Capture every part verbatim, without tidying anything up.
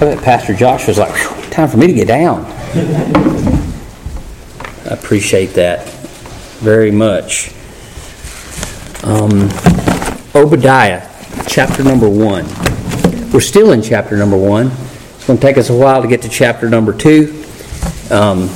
I bet Pastor Josh was like, "Whew, time for me to get down." I appreciate that very much. Um, Obadiah, chapter number one. We're still in chapter number one. It's going to take us a while to get to chapter number two. Um,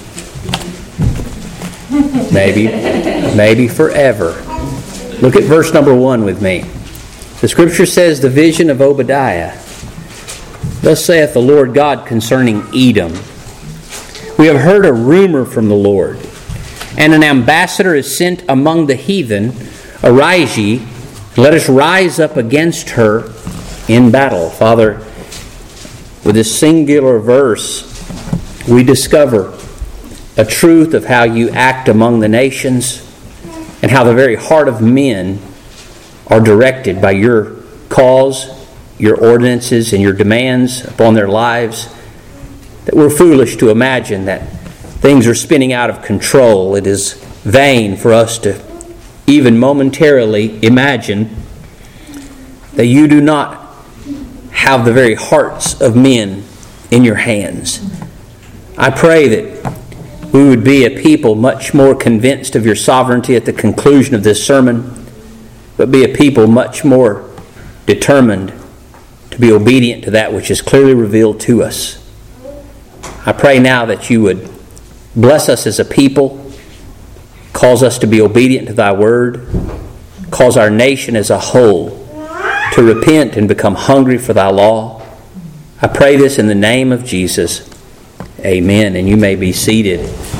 maybe, maybe forever. Look at verse number one with me. The scripture says, the vision of Obadiah. Thus saith the Lord God concerning Edom. We have heard a rumor from the Lord, and an ambassador is sent among the heathen. Arise ye, let us rise up against her in battle. Father, with this singular verse, we discover a truth of how you act among the nations and how the very heart of men are directed by your cause, your ordinances, and your demands upon their lives. That we're foolish to imagine that things are spinning out of control. It is vain for us to even momentarily imagine that you do not have the very hearts of men in your hands. I pray that we would be a people much more convinced of your sovereignty at the conclusion of this sermon, but be a people much more determined to be obedient to that which is clearly revealed to us. I pray now that you would bless us as a people, cause us to be obedient to thy word, cause our nation as a whole to repent and become hungry for thy law. I pray this in the name of Jesus. Amen. And you may be seated.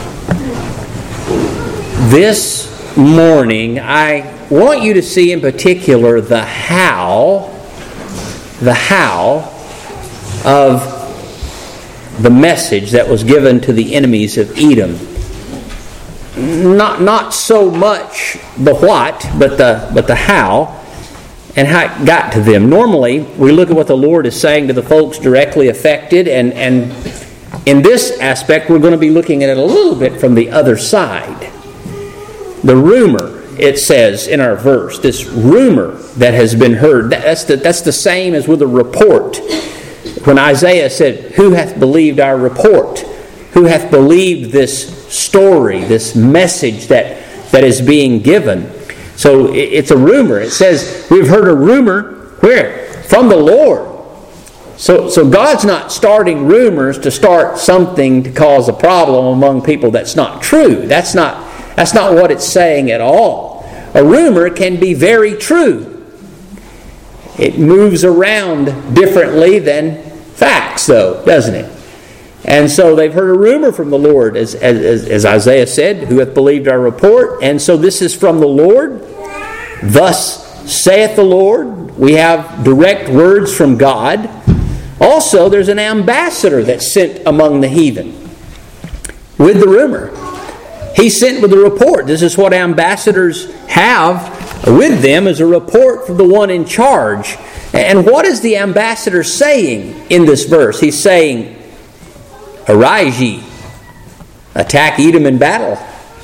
This morning, I want you to see in particular the how, the how of the message that was given to the enemies of Edom. Not not so much the what, but the but the how, and how it got to them. Normally, we look at what the Lord is saying to the folks directly affected, and, and in this aspect, we're going to be looking at it a little bit from the other side. The rumor, it says in our verse, this rumor that has been heard, that's the, that's the same as with a report. When Isaiah said, who hath believed our report? Who hath believed this story, this message that, that is being given? So it's a rumor. It says, we've heard a rumor, where? From the Lord. So, so God's not starting rumors to start something to cause a problem among people that's not true. That's not, that's not what it's saying at all. A rumor can be very true. It moves around differently than facts, though, doesn't it? And so they've heard a rumor from the Lord, as, as, as Isaiah said, who hath believed our report? And so this is from the Lord. Thus saith the Lord. We have direct words from God. Also, there's an ambassador that's sent among the heathen with the rumor. He's sent with a report. This is what ambassadors have with them, is a report from the one in charge. And what is the ambassador saying in this verse? He's saying, arise ye, attack Edom in battle.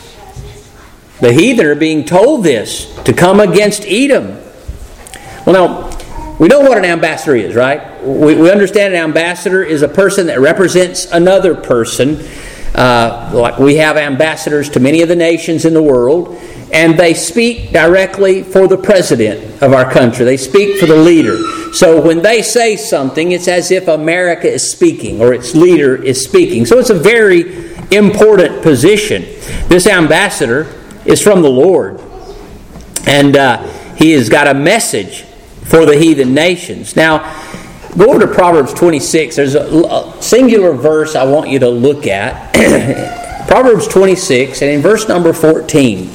The heathen are being told this, to come against Edom. Well, now, we know what an ambassador is, right? We, we understand an ambassador is a person that represents another person. Uh, like we have ambassadors to many of the nations in the world, and they speak directly for the president of our country. They speak for the leader. So when they say something, it's as if America is speaking or its leader is speaking. So it's a very important position. This ambassador is from the Lord, and uh, he has got a message for the heathen nations. Now, go over to Proverbs twenty-six. There's a, a singular verse I want you to look at. Proverbs twenty-six, and in verse number fourteen.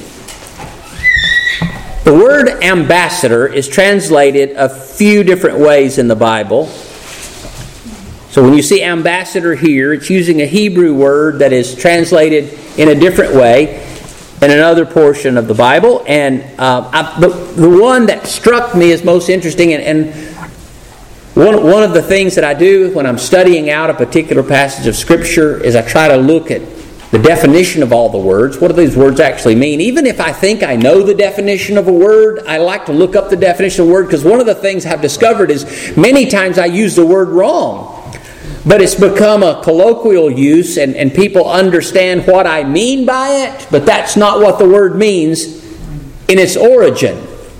The word ambassador is translated a few different ways in the Bible. So when you see ambassador here, it's using a Hebrew word that is translated in a different way in another portion of the Bible. And uh, I, the, the one that struck me as most interesting, and, and one, one of the things that I do when I'm studying out a particular passage of Scripture is I try to look at the definition of all the words. What do these words actually mean? Even if I think I know the definition of a word, I like to look up the definition of a word, because one of the things I've discovered is many times I use the word wrong. but it's become a colloquial use, and, and people understand what I mean by it, but that's not what the word means in its origin.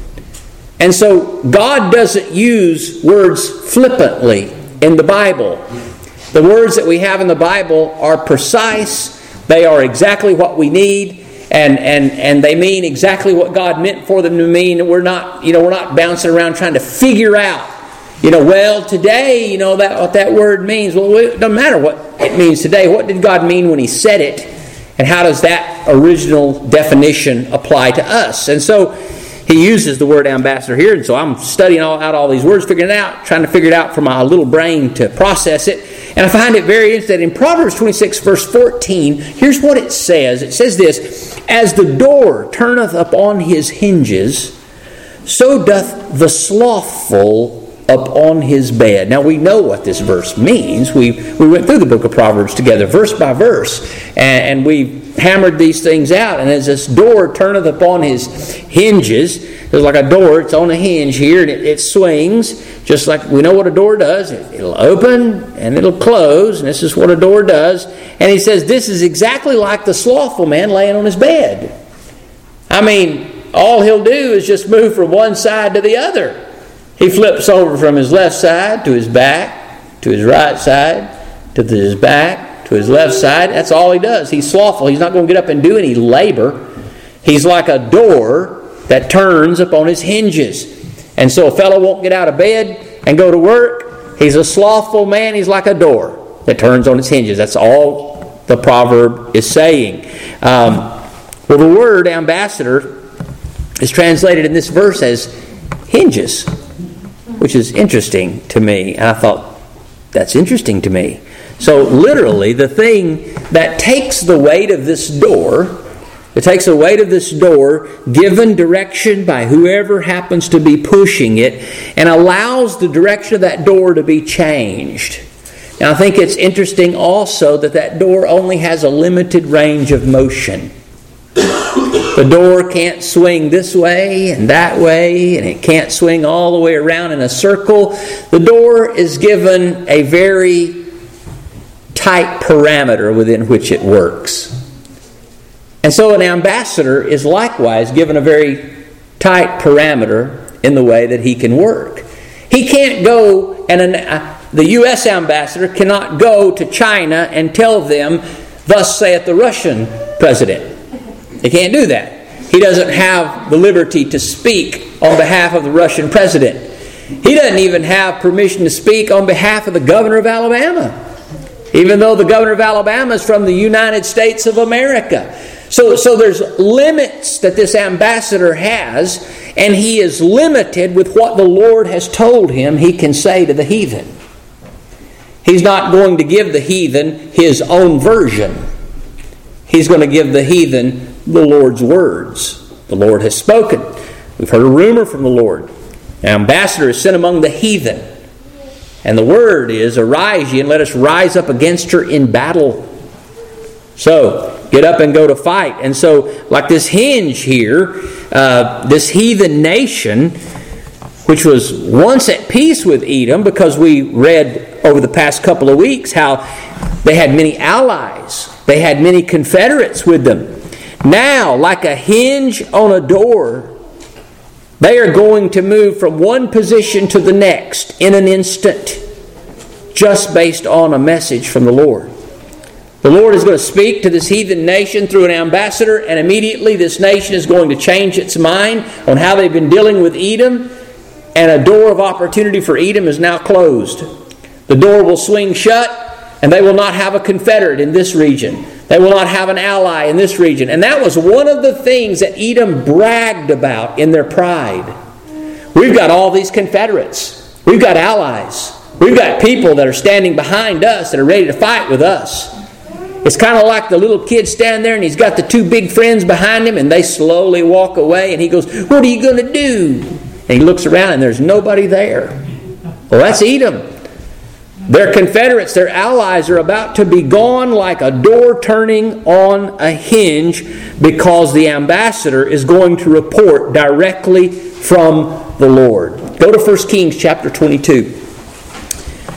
And so God doesn't use words flippantly in the Bible. The words that we have in the Bible are precise. They are exactly what we need, and, and, and they mean exactly what God meant for them to mean. We're not, you know, we're not bouncing around trying to figure out, you know, well, today, you know, that what that word means. Well, it doesn't matter what it means today. What did God mean when He said it? And how does that original definition apply to us? And so He uses the word ambassador here. And so I'm studying all, out all these words, figuring it out, trying to figure it out for my little brain to process it. And I find it very interesting. In Proverbs twenty-six, verse fourteen, here's what it says. It says this: "As the door turneth upon his hinges, so doth the slothful upon his bed." Now we know what this verse means. We we went through the book of Proverbs together, verse by verse, and, and we hammered these things out. And as this door turneth upon his hinges, there's like a door, it's on a hinge here, and it, it swings, just like we know what a door does. It, it'll open and it'll close, and this is what a door does. And he says this is exactly like the slothful man laying on his bed. I mean, all he'll do is just move from one side to the other. He flips over from his left side to his back, to his right side, to his back, to his left side. That's all he does. He's slothful. He's not going to get up and do any labor. He's like a door that turns upon his hinges. And so a fellow won't get out of bed and go to work. He's a slothful man. He's like a door that turns on its hinges. That's all the proverb is saying. Um, well, the word ambassador is translated in this verse as hinges, which is interesting to me. And I thought, that's interesting to me. So literally, the thing that takes the weight of this door, it takes the weight of this door, given direction by whoever happens to be pushing it, and allows the direction of that door to be changed. Now, I think it's interesting also that that door only has a limited range of motion. The door can't swing this way and that way, and it can't swing all the way around in a circle. The door is given a very tight parameter within which it works. And so an ambassador is likewise given a very tight parameter in the way that he can work. He can't go, and an, uh, the U S ambassador cannot go to China and tell them, "Thus saith the Russian president." He can't do that. He doesn't have the liberty to speak on behalf of the Russian president. He doesn't even have permission to speak on behalf of the governor of Alabama, even though the governor of Alabama is from the United States of America. So, so there's limits that this ambassador has, and he is limited with what the Lord has told him he can say to the heathen. He's not going to give the heathen his own version. He's going to give the heathen the Lord's words. The Lord has spoken. We've heard a rumor from the Lord. An ambassador is sent among the heathen. And the word is, "Arise ye, and let us rise up against her in battle." So, get up and go to fight. And so, like this hinge here, uh, this heathen nation, which was once at peace with Edom, because we read over the past couple of weeks how they had many allies. They had many confederates with them. Now, like a hinge on a door, they are going to move from one position to the next in an instant, just based on a message from the Lord. The Lord is going to speak to this heathen nation through an ambassador, and immediately this nation is going to change its mind on how they've been dealing with Edom, and a door of opportunity for Edom is now closed. The door will swing shut, and they will not have a confederate in this region. They will not have an ally in this region. And that was one of the things that Edom bragged about in their pride. We've got all these confederates. We've got allies. We've got people that are standing behind us that are ready to fight with us. It's kind of like the little kid standing there and he's got the two big friends behind him, and they slowly walk away, and he goes, "What are you going to do?" And he looks around and there's nobody there. Well, that's Edom. Their confederates, their allies, are about to be gone like a door turning on a hinge, because the ambassador is going to report directly from the Lord. Go to First Kings chapter twenty-two.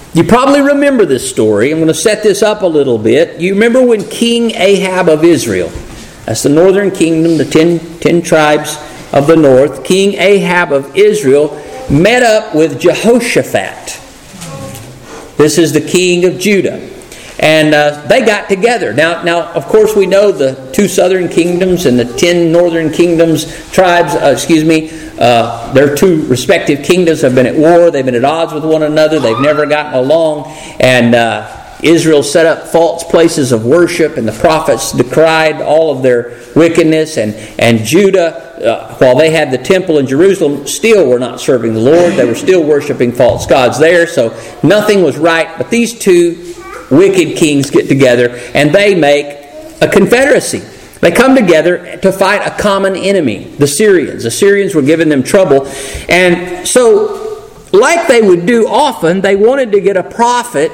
You probably remember this story. I'm going to set this up a little bit. You remember when King Ahab of Israel, that's the northern kingdom, the ten, ten tribes of the north, King Ahab of Israel met up with Jehoshaphat. This is the king of Judah. And uh, they got together. Now, now, of course, we know the two southern kingdoms and the ten northern kingdoms, tribes, uh, excuse me, uh, their two respective kingdoms have been at war. They've been at odds with one another. They've never gotten along. And uh, Israel set up false places of worship, and the prophets decried all of their wickedness. And, and Judah, uh, while they had the temple in Jerusalem, still were not serving the Lord. They were still worshiping false gods there. So nothing was right. But these two wicked kings get together and they make a confederacy. They come together to fight a common enemy, the Syrians. The Syrians were giving them trouble. And so, like they would do often, they wanted to get a prophet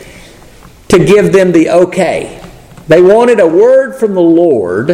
to give them the okay. They wanted a word from the Lord.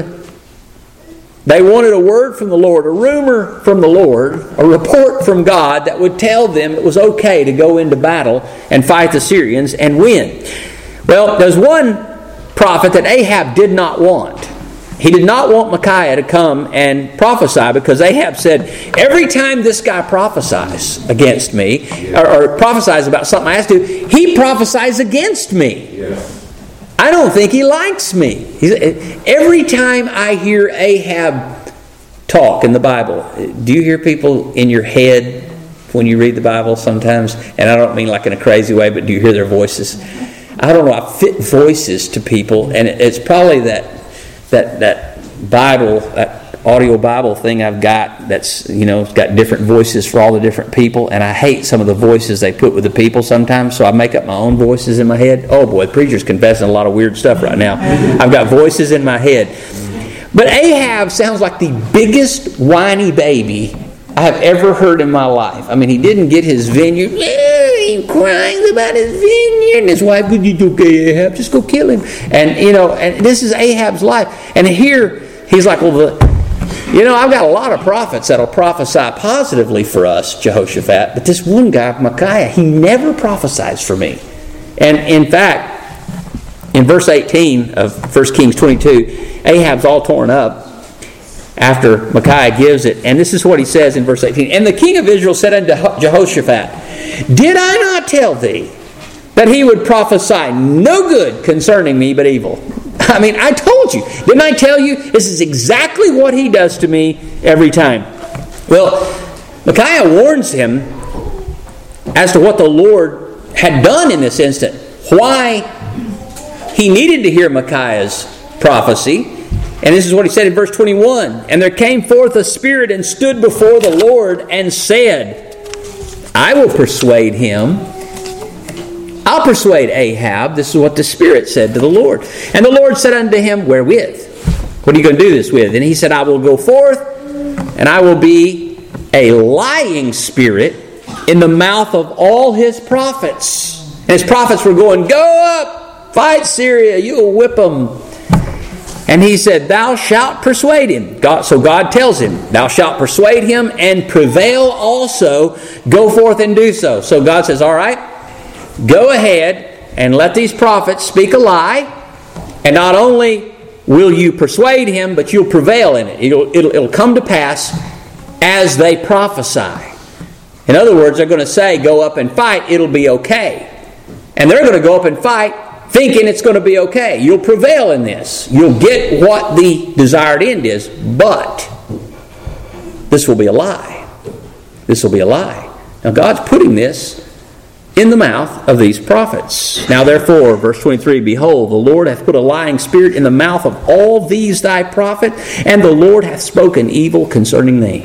They wanted a word from the Lord, a rumor from the Lord, a report from God that would tell them it was okay to go into battle and fight the Syrians and win. Well, there's one prophet that Ahab did not want. He did not want Micaiah to come and prophesy because Ahab said, every time this guy prophesies against me, or, or prophesies about something I asked to, he prophesies against me. Yeah. I don't think he likes me. He's, every time I hear Ahab talk in the Bible, do you hear people in your head when you read the Bible sometimes? And I don't mean like in a crazy way, but do you hear their voices? I don't know, I fit voices to people, and it's probably that that that Bible, that audio Bible thing I've got that's, you know, it's got different voices for all the different people, and I hate some of the voices they put with the people sometimes, so I make up my own voices in my head. Oh boy, the preacher's confessing a lot of weird stuff right now. I've got voices in my head. But Ahab sounds like the biggest whiny baby I have ever heard in my life. I mean, he didn't get his vineyard. He's crying about his vineyard. And his wife, would you do okay, Ahab? Just go kill him. And, you know, and this is Ahab's life. And here, he's like, well, the, you know, I've got a lot of prophets that'll prophesy positively for us, Jehoshaphat. But this one guy, Micaiah, he never prophesies for me. And, in fact, in verse eighteen of First Kings twenty-two, Ahab's all torn up after Micaiah gives it. And this is what he says in verse eighteen. And the king of Israel said unto Jehoshaphat, did I not tell thee that he would prophesy no good concerning me but evil? I mean, I told you. Didn't I tell you? This is exactly what he does to me every time. Well, Micaiah warns him as to what the Lord had done in this instant. Why he needed to hear Micaiah's prophecy. And this is what he said in verse twenty-one. And there came forth a spirit and stood before the Lord and said, I will persuade him. I'll persuade Ahab. This is what the Spirit said to the Lord. And the Lord said unto him, wherewith? What are you going to do this with? And he said, I will go forth, and I will be a lying spirit in the mouth of all his prophets. And his prophets were going, go up, fight Syria, you'll whip them. And he said, thou shalt persuade him. God, so God tells him, thou shalt persuade him and prevail also. Go forth and do so. So God says, all right, go ahead and let these prophets speak a lie. And not only will you persuade him, but you'll prevail in it. It'll, it'll, it'll come to pass as they prophesy. In other words, they're going to say, go up and fight, it'll be okay. And they're going to go up and fight thinking it's going to be okay. You'll prevail in this. You'll get what the desired end is. But this will be a lie. This will be a lie. Now God's putting this in the mouth of these prophets. Now therefore, verse twenty-three, behold, the Lord hath put a lying spirit in the mouth of all these thy prophets, and the Lord hath spoken evil concerning thee.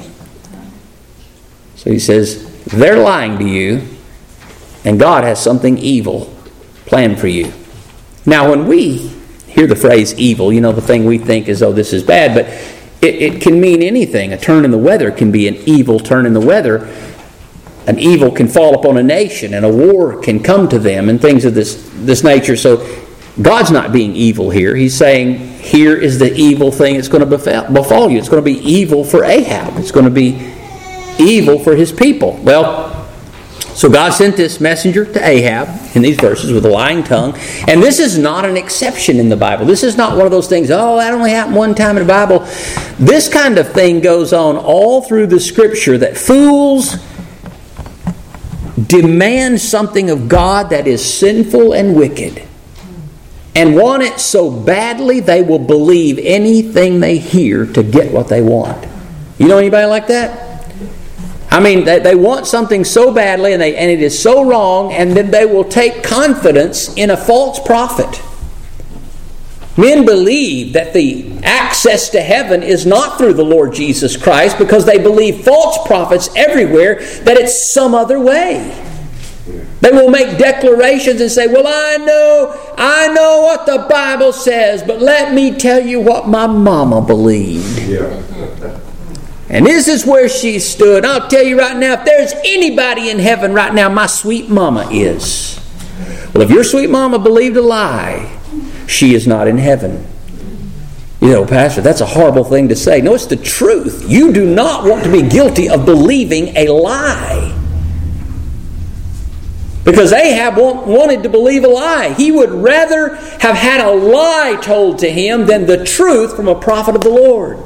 So he says, they're lying to you, and God has something evil planned for you. Now, when we hear the phrase evil, you know, the thing we think is, oh, this is bad, but it, it can mean anything. A turn in the weather can be an evil turn in the weather. An evil can fall upon a nation, and a war can come to them, and things of this, this nature. So God's not being evil here. He's saying, here is the evil thing that's going to befall, befall you. It's going to be evil for Ahab. It's going to be evil for his people. Well, So God sent this messenger to Ahab in these verses with a lying tongue. And this is not an exception in the Bible. This is not one of those things, oh, that only happened one time in the Bible. This kind of thing goes on all through the Scripture, that fools demand something of God that is sinful and wicked, and want it so badly they will believe anything they hear to get what they want. You know anybody like that? I mean, they, they want something so badly, and, they, and it is so wrong, and then they will take confidence in a false prophet. Men believe that the access to heaven is not through the Lord Jesus Christ because they believe false prophets everywhere that it's some other way. They will make declarations and say, well, I know, I know what the Bible says, but let me tell you what my mama believed. Yeah. And this is where she stood. I'll tell you right now, if there's anybody in heaven right now, my sweet mama is. Well, if your sweet mama believed a lie, she is not in heaven. You know, Pastor, that's a horrible thing to say. No, it's the truth. You do not want to be guilty of believing a lie. Because Ahab wanted to believe a lie. He would rather have had a lie told to him than the truth from a prophet of the Lord.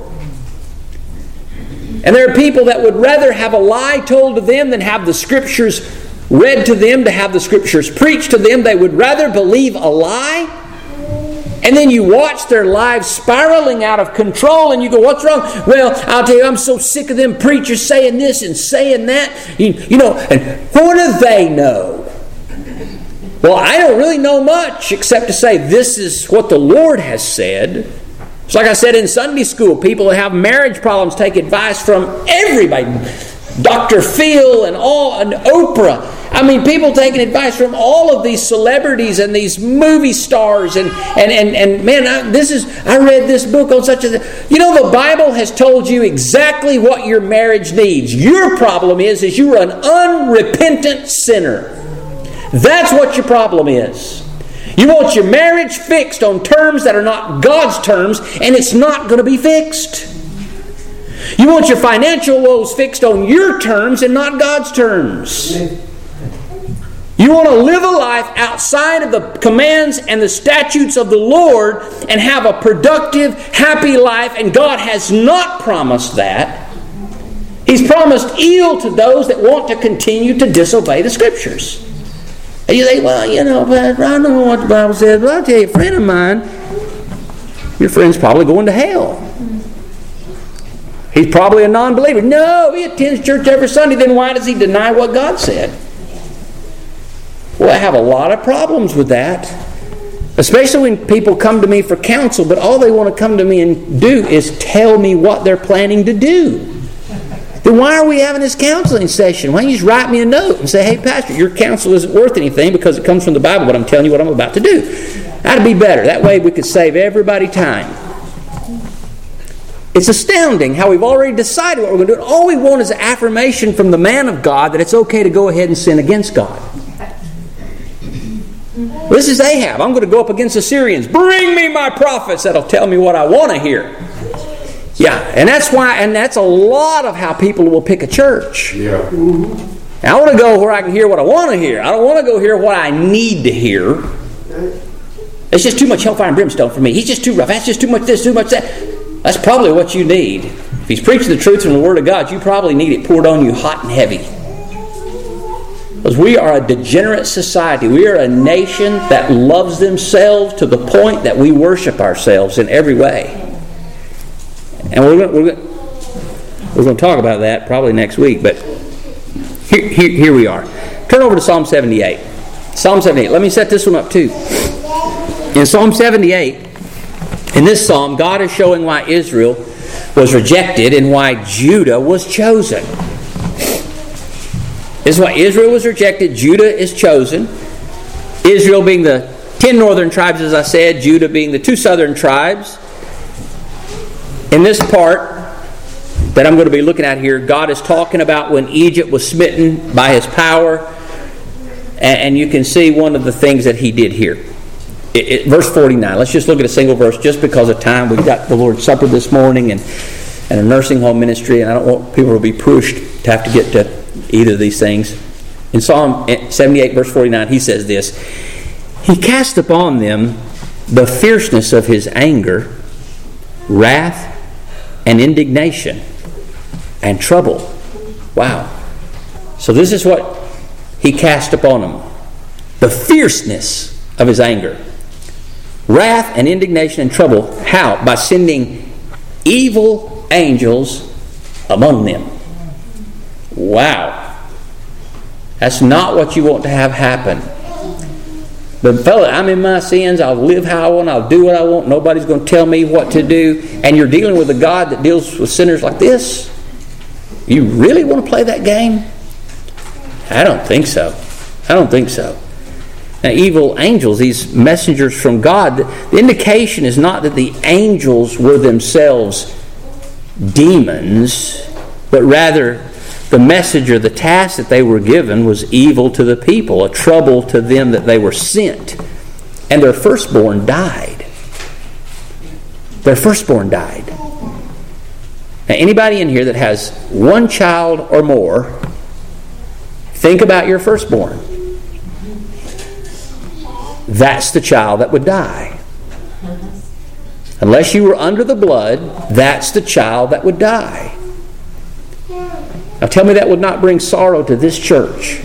And there are people that would rather have a lie told to them than have the Scriptures read to them, to have the Scriptures preached to them. They would rather believe a lie. And then you watch their lives spiraling out of control and you go, what's wrong? Well, I'll tell you, I'm so sick of them preachers saying this and saying that. You, you know, and what do they know? Well, I don't really know much except to say this is what the Lord has said. It's like I said in Sunday school, people that have marriage problems take advice from everybody. Doctor Phil and all, and Oprah. I mean, people taking advice from all of these celebrities and these movie stars. And, and, and, and man, I, this is, I read this book on such a... You know, the Bible has told you exactly what your marriage needs. Your problem is, is you are an unrepentant sinner. That's what your problem is. You want your marriage fixed on terms that are not God's terms, and it's not going to be fixed. You want your financial woes fixed on your terms and not God's terms. You want to live a life outside of the commands and the statutes of the Lord and have a productive, happy life, and God has not promised that. He's promised ill to those that want to continue to disobey the Scriptures. And you think, well, you know, Pastor, I don't know what the Bible says, but I'll tell you, a friend of mine, your friend's probably going to hell. He's probably a non-believer. No, he attends church every Sunday. Then why does he deny what God said? Well, I have a lot of problems with that. Especially when people come to me for counsel, but all they want to come to me and do is tell me what they're planning to do. Then why are we having this counseling session? Why don't you just write me a note and say, hey, Pastor, your counsel isn't worth anything because it comes from the Bible, but I'm telling you what I'm about to do. That'd be better. That way we could save everybody time. It's astounding how we've already decided what we're going to do. All we want is an affirmation from the man of God that it's okay to go ahead and sin against God. Well, this is Ahab. I'm going to go up against the Syrians. Bring me my prophets that'll tell me what I want to hear. Yeah, and that's why, and that's a lot of how people will pick a church. Yeah. Now, I want to go where I can hear what I want to hear. I don't want to go hear what I need to hear. It's just too much hellfire and brimstone for me. He's just too rough. That's just too much this, too much that. That's probably what you need. If he's preaching the truth from the Word of God, you probably need it poured on you hot and heavy. Because we are a degenerate society. We are a nation that loves themselves to the point that we worship ourselves in every way. And we're going, we're, going, we're going to talk about that probably next week. But here, here, here we are. Turn over to Psalm seventy-eight. Psalm seventy-eight. Let me set this one up too. In Psalm seventy-eight, in this psalm, God is showing why Israel was rejected and why Judah was chosen. This is why Israel was rejected, Judah is chosen. Israel being the ten northern tribes, as I said, Judah being the two southern tribes. In this part that I'm going to be looking at here, God is talking about when Egypt was smitten by His power. And you can see one of the things that He did here. It, it, verse forty-nine. Let's just look at a single verse just because of time. We've got the Lord's Supper this morning and, and a nursing home ministry, and I don't want people to be pushed to have to get to either of these things. In Psalm seventy-eight, verse forty-nine, he says this, He cast upon them the fierceness of His anger, wrath, and indignation, and trouble. Wow. So this is what He cast upon them. The fierceness of His anger, wrath and indignation and trouble. How? By sending evil angels among them. Wow. That's not what you want to have happen. But fella, I'm in my sins. I'll live how I want. I'll do what I want. Nobody's going to tell me what to do. And you're dealing with a God that deals with sinners like this? You really want to play that game? I don't think so. I don't think so. Now, evil angels, these messengers from God, the indication is not that the angels were themselves demons, but rather the messenger, the task that they were given was evil to the people, a trouble to them that they were sent. And their firstborn died. Their firstborn died. Now, anybody in here that has one child or more, think about your firstborn. That's the child that would die. Unless you were under the blood, that's the child that would die. Now tell me that would not bring sorrow to this church.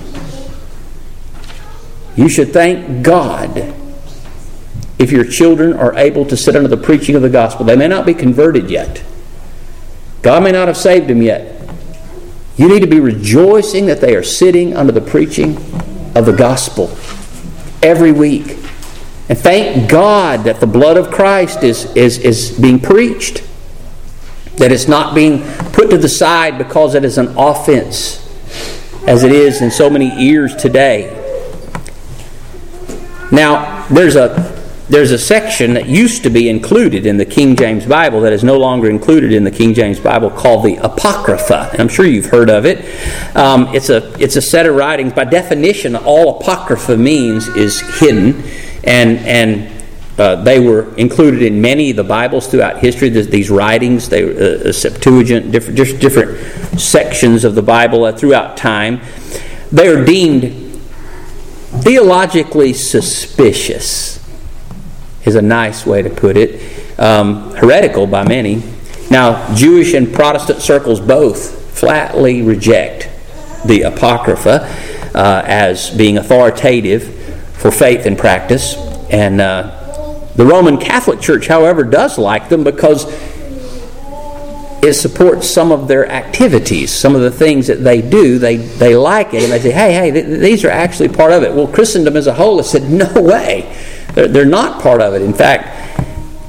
You should thank God if your children are able to sit under the preaching of the gospel. They may not be converted yet. God may not have saved them yet. You need to be rejoicing that they are sitting under the preaching of the gospel every week. And thank God that the blood of Christ is, is, is being preached. That it's not being put to the side because it is an offense, as it is in so many ears today. Now, there's a there's a section that used to be included in the King James Bible that is no longer included in the King James Bible called the Apocrypha. And I'm sure you've heard of it. Um, it's a it's a set of writings. By definition, all Apocrypha means is hidden, and and. Uh, they were included in many of the Bibles throughout history. These writings, they uh, Septuagint, different, different different sections of the Bible uh, throughout time. They are deemed theologically suspicious, is a nice way to put it. Um, heretical by many. Now, Jewish and Protestant circles both flatly reject the Apocrypha uh, as being authoritative for faith and practice, and uh, the Roman Catholic Church, however, does like them because it supports some of their activities, some of the things that they do. They they like it, and they say, hey, hey, th- these are actually part of it. Well, Christendom as a whole has said, no way. They're, they're not part of it. In fact,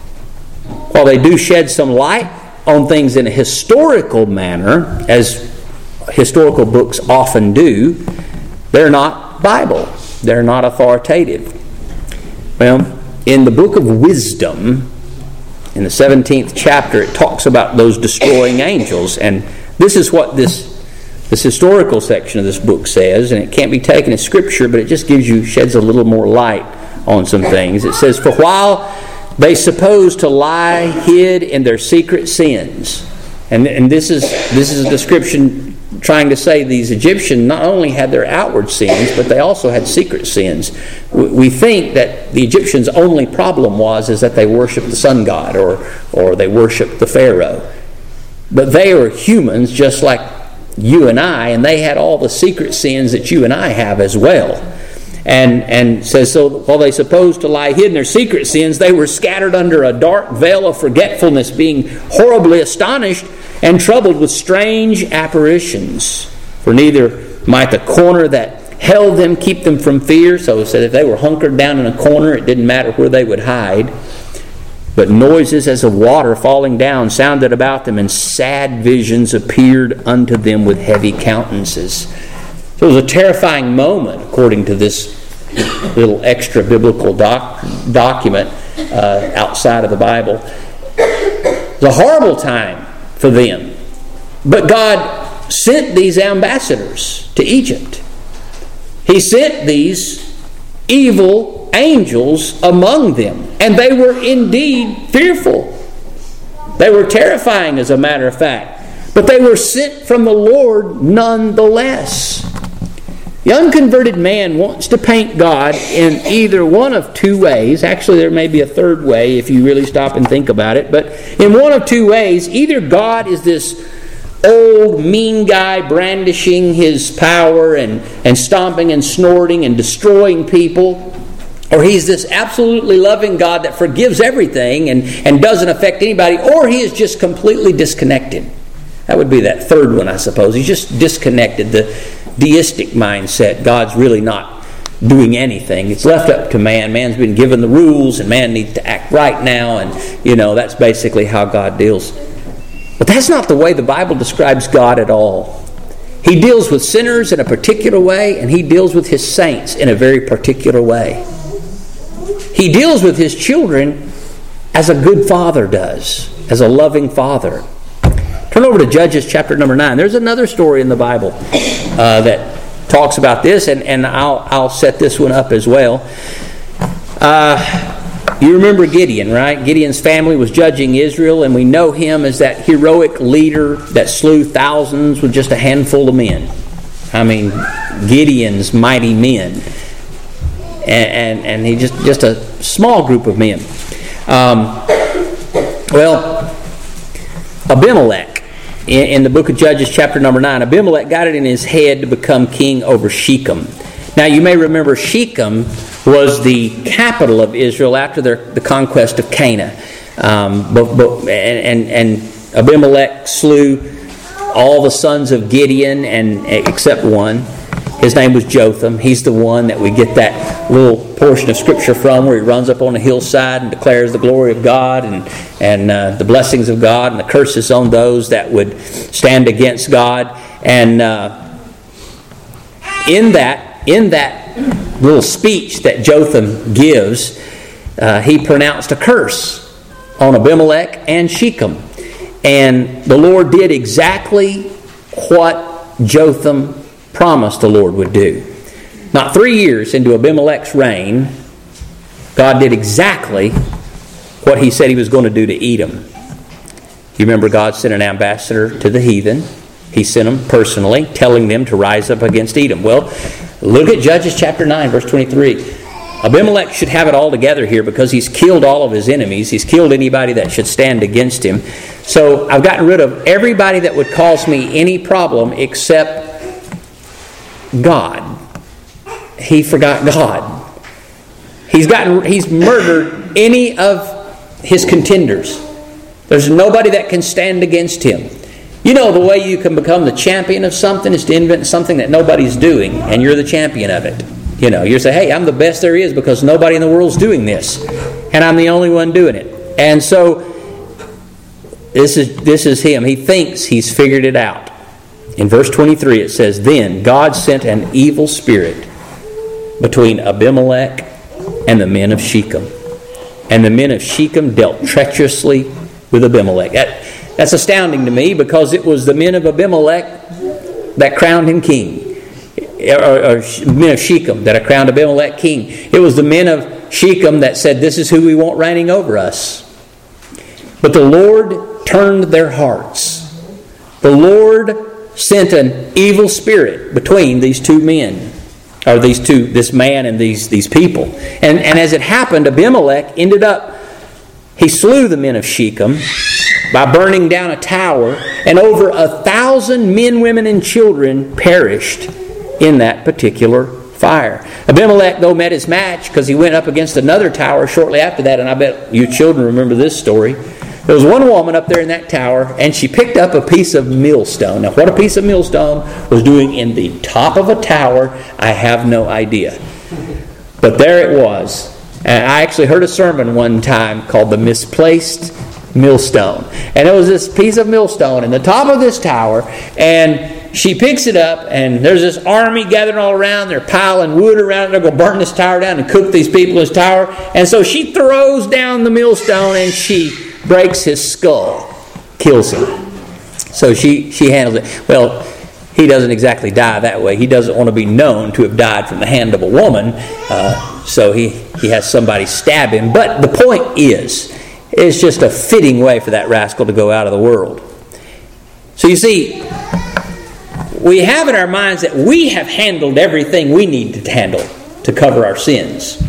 while they do shed some light on things in a historical manner, as historical books often do, they're not Bible. They're not authoritative. Well, in the book of Wisdom, in the seventeenth chapter, it talks about those destroying angels. And this is what this, this historical section of this book says. And it can't be taken as scripture, but it just gives you, sheds a little more light on some things. It says, for while they suppose to lie hid in their secret sins. And, and this is this is a description trying to say these Egyptians not only had their outward sins, but they also had secret sins. We think that the Egyptians' only problem was is that they worshiped the sun god or, or they worshiped the Pharaoh. But they were humans just like you and I, and they had all the secret sins that you and I have as well. And and says, so while they supposed to lie hid in their secret sins, they were scattered under a dark veil of forgetfulness, being horribly astonished and troubled with strange apparitions. For neither might the corner that held them keep them from fear. So it said if they were hunkered down in a corner, it didn't matter where they would hide. But noises as of water falling down sounded about them, and sad visions appeared unto them with heavy countenances. So it was a terrifying moment, according to this little extra biblical doc, document uh, outside of the Bible. It was a horrible time for them. But God sent these ambassadors to Egypt. He sent these evil angels among them. And they were indeed fearful. They were terrifying, as a matter of fact. But they were sent from the Lord nonetheless. The unconverted man wants to paint God in either one of two ways. Actually, there may be a third way if you really stop and think about it. But in one of two ways, either God is this old, mean guy brandishing his power and, and stomping and snorting and destroying people, or he's this absolutely loving God that forgives everything and, and doesn't affect anybody, or he is just completely disconnected. That would be that third one, I suppose. He's just disconnected. The deistic mindset. God's really not doing anything. It's left up to man. Man's been given the rules, and man needs to act right now, and, you know, that's basically how God deals. But that's not the way the Bible describes God at all. He deals with sinners in a particular way, and he deals with his saints in a very particular way. He deals with his children as a good father does, as a loving father. Turn over to Judges chapter number nine. There's another story in the Bible uh, that talks about this, and, and I'll, I'll set this one up as well. Uh, you remember Gideon, right? Gideon's family was judging Israel, and we know him as that heroic leader that slew thousands with just a handful of men. I mean, Gideon's mighty men. And, and, and he just, just a small group of men. Um, well, Abimelech, in the book of Judges chapter number nine, Abimelech got it in his head to become king over Shechem. Now you may remember Shechem was the capital of Israel after their, the conquest of Canaan. Um, but, but, and, and, and Abimelech slew all the sons of Gideon, and except one. His name was Jotham. He's the one that we get that little portion of Scripture from, where he runs up on a hillside and declares the glory of God and, and uh, the blessings of God and the curses on those that would stand against God. And uh, in that in that little speech that Jotham gives, uh, he pronounced a curse on Abimelech and Shechem. And the Lord did exactly what Jotham promised the Lord would do. Not three years into Abimelech's reign, God did exactly what he said he was going to do to Edom. You remember God sent an ambassador to the heathen. He sent them personally, telling them to rise up against Edom. Well, look at Judges chapter nine, verse twenty-three. Abimelech should have it all together here because he's killed all of his enemies. He's killed anybody that should stand against him. So I've gotten rid of everybody that would cause me any problem except God. He forgot God. He's gotten he's murdered any of his contenders. There's nobody that can stand against him. You know, the way you can become the champion of something is to invent something that nobody's doing, and you're the champion of it. You know, you say, hey, I'm the best there is because nobody in the world's doing this, and I'm the only one doing it. And so this is this is him. He thinks he's figured it out. In verse twenty-three it says, then God sent an evil spirit between Abimelech and the men of Shechem. And the men of Shechem dealt treacherously with Abimelech. That, that's astounding to me because it was the men of Abimelech that crowned him king. Or, or men of Shechem that crowned Abimelech king. It was the men of Shechem that said, this is who we want reigning over us. But the Lord turned their hearts. The Lord sent an evil spirit between these two men, or these two, this man and these, these people. And, and as it happened, Abimelech ended up, he slew the men of Shechem by burning down a tower, and over a thousand men, women, and children perished in that particular fire. Abimelech, though, met his match because he went up against another tower shortly after that, and I bet you children remember this story. There was one woman up there in that tower, and she picked up a piece of millstone. Now, what a piece of millstone was doing in the top of a tower, I have no idea. But there it was. And I actually heard a sermon one time called The Misplaced Millstone. And it was this piece of millstone in the top of this tower, and she picks it up, and there's this army gathering all around. They're piling wood around it. They're going to burn this tower down and cook these people in this tower. And so she throws down the millstone, and she breaks his skull, kills him. So she, she handles it. Well, he doesn't exactly die that way. He doesn't want to be known to have died from the hand of a woman. Uh, so he, he has somebody stab him. But the point is, it's just a fitting way for that rascal to go out of the world. So you see, we have in our minds that we have handled everything we need to handle to cover our sins.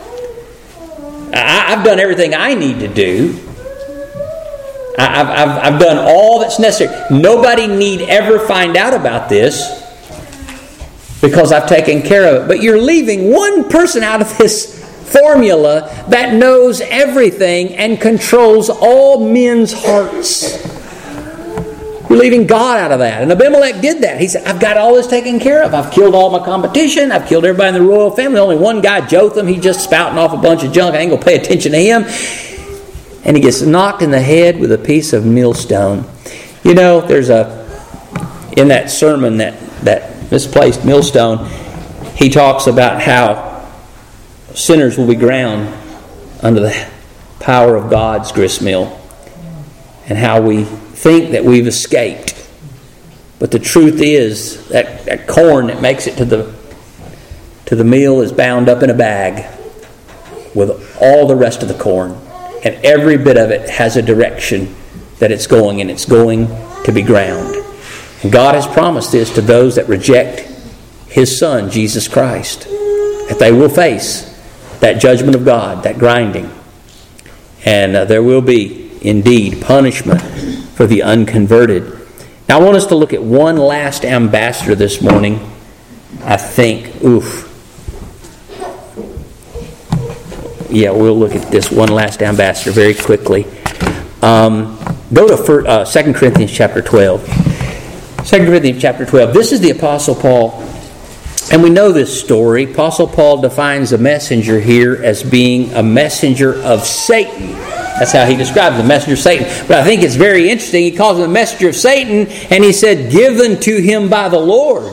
I, I've done everything I need to do. I, I've, I've, I've done all that's necessary. Nobody need ever find out about this because I've taken care of it. But you're leaving one person out of this formula that knows everything and controls all men's hearts. You're leaving God out of that. And Abimelech did that. He said, I've got all this taken care of. I've killed all my competition. I've killed everybody in the royal family. Only one guy, Jotham, he's just spouting off a bunch of junk. I ain't going to pay attention to him. And he gets knocked in the head with a piece of millstone. You know, there's a, in that sermon, that, that misplaced millstone, he talks about how sinners will be ground under the power of God's gristmill, and how we think that we've escaped. But the truth is that, that corn that makes it to the to the mill is bound up in a bag with all the rest of the corn. And every bit of it has a direction that it's going, and it's going to be ground. And God has promised this to those that reject His Son, Jesus Christ, that they will face that judgment of God, that grinding. And uh, there will be, indeed, punishment for the unconverted. Now I want us to look at one last ambassador this morning. I think, oof. Yeah, we'll look at this one last ambassador very quickly. Um, go to first, uh, Second Corinthians chapter twelve. Second Corinthians chapter twelve. This is the Apostle Paul. And we know this story. Apostle Paul defines a messenger here as being a messenger of Satan. That's how he describes the messenger of Satan. But I think it's very interesting. He calls him a messenger of Satan, and he said, given to him by the Lord.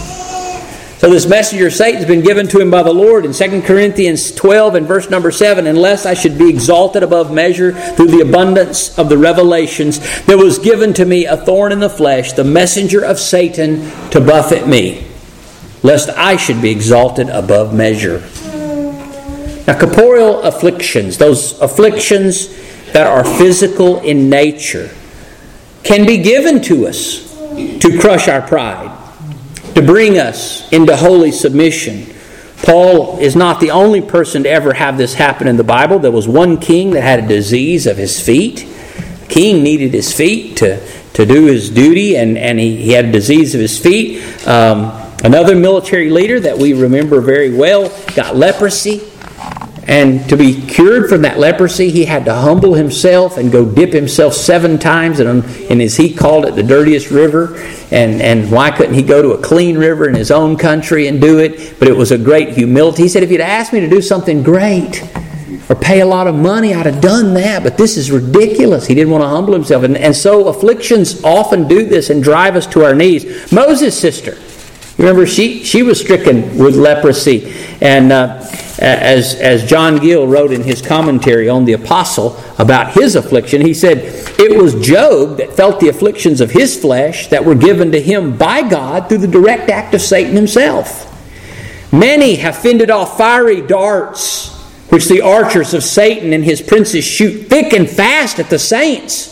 So this messenger of Satan has been given to him by the Lord. In Second Corinthians twelve and verse number seven, unless I should be exalted above measure through the abundance of the revelations, there was given to me a thorn in the flesh, the messenger of Satan to buffet me, lest I should be exalted above measure. Now, corporeal afflictions, those afflictions that are physical in nature, can be given to us to crush our pride, to bring us into holy submission. Paul is not the only person to ever have this happen in the Bible. There was one king that had a disease of his feet. The king needed his feet to, to do his duty, and, and he, he had a disease of his feet. Um, another military leader that we remember very well got leprosy. And to be cured from that leprosy, he had to humble himself and go dip himself seven times in, in as he called it, the dirtiest river. And, and why couldn't he go to a clean river in his own country and do it? But it was a great humility. He said, if you'd asked me to do something great or pay a lot of money, I'd have done that. But this is ridiculous. He didn't want to humble himself. And, and so afflictions often do this and drive us to our knees. Moses' sister, remember, she, she was stricken with leprosy. And uh, as, as John Gill wrote in his commentary on the apostle about his affliction, he said, it was Job that felt the afflictions of his flesh that were given to him by God through the direct act of Satan himself. Many have fended off fiery darts, which the archers of Satan and his princes shoot thick and fast at the saints,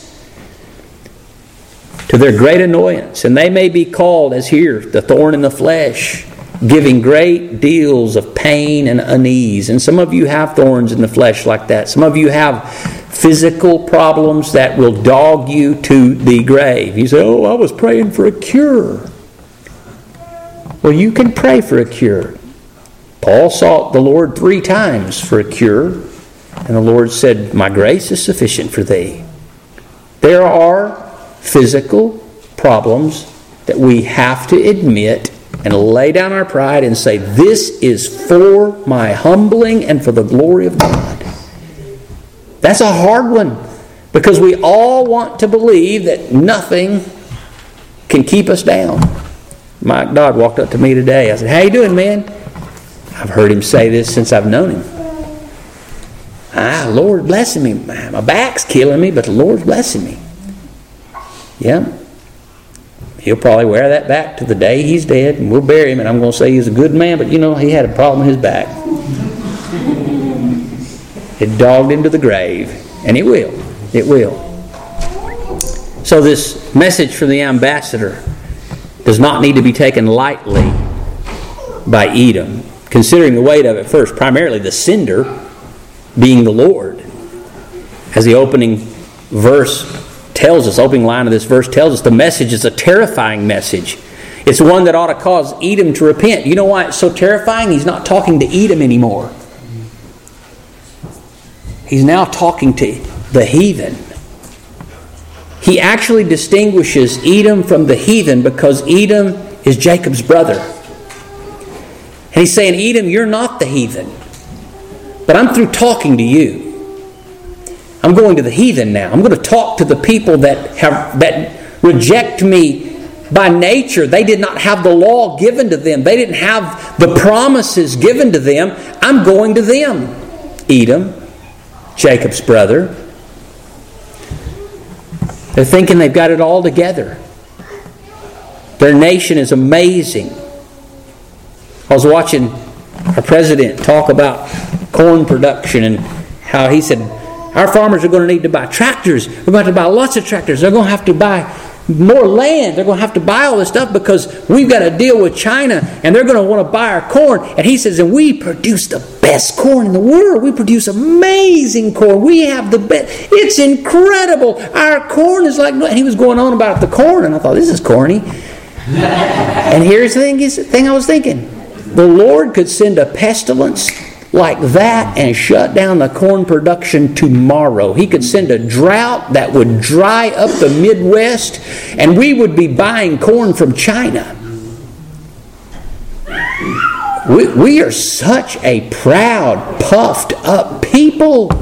to their great annoyance. And they may be called, as here, the thorn in the flesh, giving great deals of pain and unease. And some of you have thorns in the flesh like that. Some of you have physical problems that will dog you to the grave. You say, oh, I was praying for a cure. Well, you can pray for a cure. Paul sought the Lord three times for a cure, and the Lord said, my grace is sufficient for thee. There are physical problems that we have to admit and lay down our pride and say, this is for my humbling and for the glory of God. That's a hard one, because we all want to believe that nothing can keep us down. Mike Dodd walked up to me today. I said, how you doing, man? I've heard him say this since I've known him. Ah, Lord blessing me. My back's killing me, but the Lord's blessing me. Yeah. He'll probably wear that back to the day he's dead, and we'll bury him, and I'm going to say he's a good man, but you know, he had a problem in his back. It dogged him to the grave, and it will. It will. So this message from the ambassador does not need to be taken lightly by Edom, considering the weight of it first, primarily the sender being the Lord. As the opening verse tells us, opening line of this verse tells us, the message is a terrifying message. It's one that ought to cause Edom to repent. You know why it's so terrifying? He's not talking to Edom anymore. He's now talking to the heathen. He actually distinguishes Edom from the heathen because Edom is Jacob's brother. And he's saying, Edom, you're not the heathen. But I'm through talking to you. I'm going to the heathen now. I'm going to talk to the people that have that reject me by nature. They did not have the law given to them. They didn't have the promises given to them. I'm going to them. Edom, Jacob's brother. They're thinking they've got it all together. Their nation is amazing. I was watching our president talk about corn production and how he said, our farmers are going to need to buy tractors. We're going to have to buy lots of tractors. They're going to have to buy more land. They're going to have to buy all this stuff because we've got to deal with China and they're going to want to buy our corn. And he says, and we produce the best corn in the world. We produce amazing corn. We have the best. It's incredible. Our corn is like, and he was going on about the corn and I thought, this is corny. And here's the thing, the thing I was thinking. The Lord could send a pestilence like that and shut down the corn production tomorrow. He could send a drought that would dry up the Midwest and we would be buying corn from China. We, we are such a proud, puffed up people.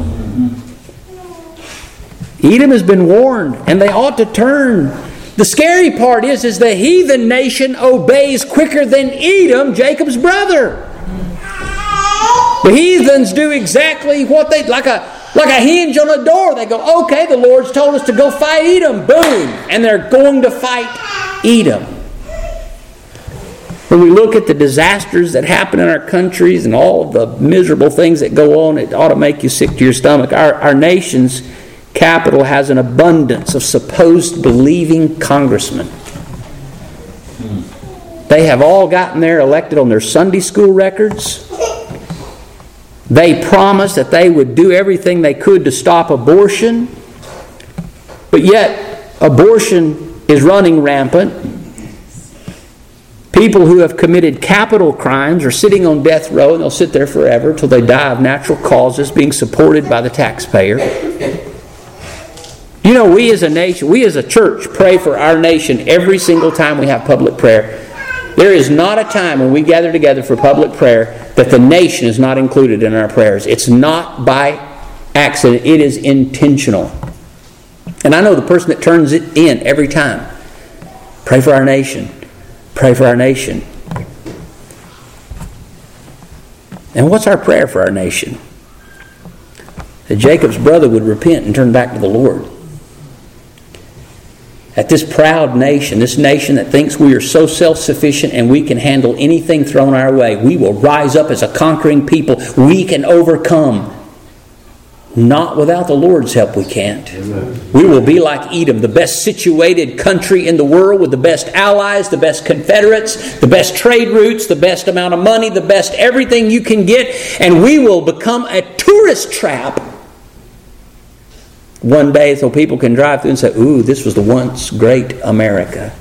Edom has been warned and they ought to turn. The scary part is, is the heathen nation obeys quicker than Edom, Jacob's brother. The heathens do exactly what they, like a like a hinge on a door. They go, okay, the Lord's told us to go fight Edom. Boom. And they're going to fight Edom. When we look at the disasters that happen in our countries and all of the miserable things that go on, it ought to make you sick to your stomach. Our, our nation's capital has an abundance of supposed believing congressmen. They have all gotten there elected on their Sunday school records. They promised that they would do everything they could to stop abortion. But yet, abortion is running rampant. People who have committed capital crimes are sitting on death row and they'll sit there forever until they die of natural causes, being supported by the taxpayer. You know, we as a nation, we as a church pray for our nation every single time we have public prayer. There is not a time when we gather together for public prayer that the nation is not included in our prayers. It's not by accident. It is intentional. And I know the person that turns it in every time. Pray for our nation. Pray for our nation. And what's our prayer for our nation? That Jacob's brother would repent and turn back to the Lord. At this proud nation, this nation that thinks we are so self-sufficient and we can handle anything thrown our way, we will rise up as a conquering people. We can overcome. Not without the Lord's help we can't. Amen. We will be like Edom, the best situated country in the world with the best allies, the best confederates, the best trade routes, the best amount of money, the best everything you can get. And we will become a tourist trap one day so people can drive through and say, ooh, this was the once great America.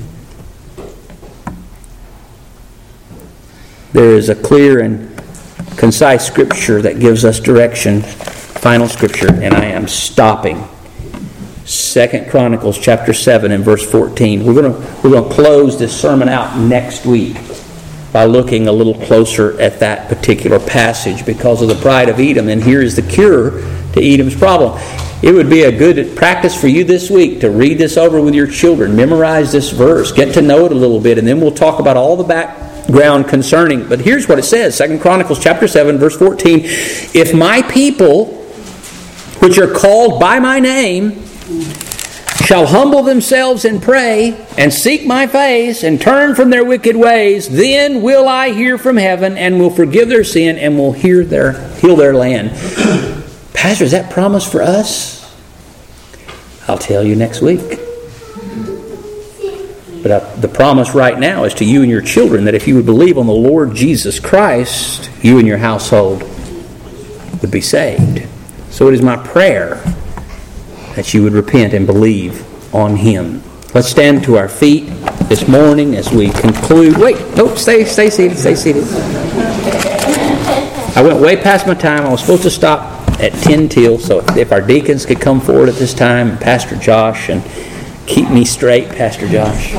There is a clear and concise scripture that gives us direction. Final scripture, and I am stopping. Second Chronicles chapter seven and verse fourteen. We're going to we're going to close this sermon out next week by looking a little closer at that particular passage because of the pride of Edom. And here is the cure to Edom's problem. It would be a good practice for you this week to read this over with your children. Memorize this verse. Get to know it a little bit. And then we'll talk about all the background concerning. But here's what it says. Second Chronicles chapter seven, verse fourteen. If my people, which are called by my name, shall humble themselves and pray, and seek my face, and turn from their wicked ways, then will I hear from heaven, and will forgive their sin, and will heal their, heal their land. Pastor, is that promise for us? I'll tell you next week. But uh, the promise right now is to you and your children that if you would believe on the Lord Jesus Christ, you and your household would be saved. So it is my prayer that you would repent and believe on Him. Let's stand to our feet this morning as we conclude. Wait, no, stay, stay seated, stay seated. I went way past my time. I was supposed to stop at ten till, so if our deacons could come forward at this time, and Pastor Josh, and keep me straight, Pastor Josh.